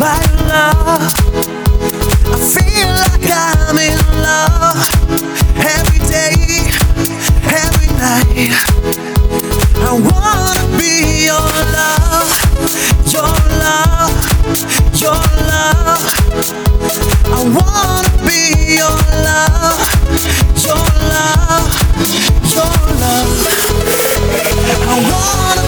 by your love. I feel like I'm in love every day, every night. I wanna be your love, your love, your love. I wanna be your love, your love, your love. I wanna